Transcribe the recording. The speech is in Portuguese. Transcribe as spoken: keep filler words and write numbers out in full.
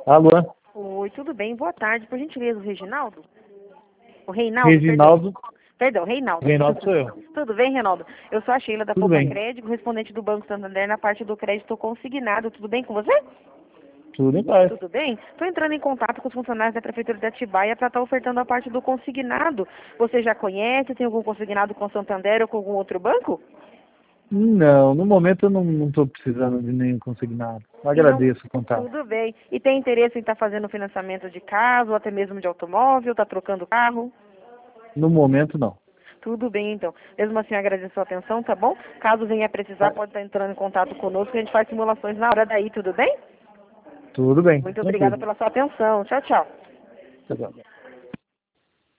Alô? Oi, tudo bem? Boa tarde. Por gentileza, o Reginaldo? O Reinaldo? Reginaldo. Perdão, perdão Reinaldo. Reinaldo sou eu. Tudo bem, Reinaldo? Eu sou a Sheila da Tudo Poupa bem. Crédito, correspondente do Banco Santander na parte do crédito consignado. Tudo bem com você? Tudo em paz. Tudo bem? Estou entrando em contato com os funcionários da Prefeitura de Atibaia para estar ofertando a parte do consignado. Você já conhece? Tem algum consignado com Santander ou com algum outro banco? Não, no momento eu não estou precisando de nenhum consignado. Eu E não, agradeço o contato. tudo bem. E tem interesse em estar fazendo financiamento de casa ou até mesmo de automóvel, está trocando carro? No momento, não. Tudo bem, então. Mesmo assim, eu agradeço a sua atenção, tá bom? Caso venha precisar, Tá. pode estar entrando em contato conosco, que a gente faz simulações na hora daí, tudo bem? Tudo bem, Muito obrigada tranquilo. pela sua atenção. Tchau, tchau. Tá bom.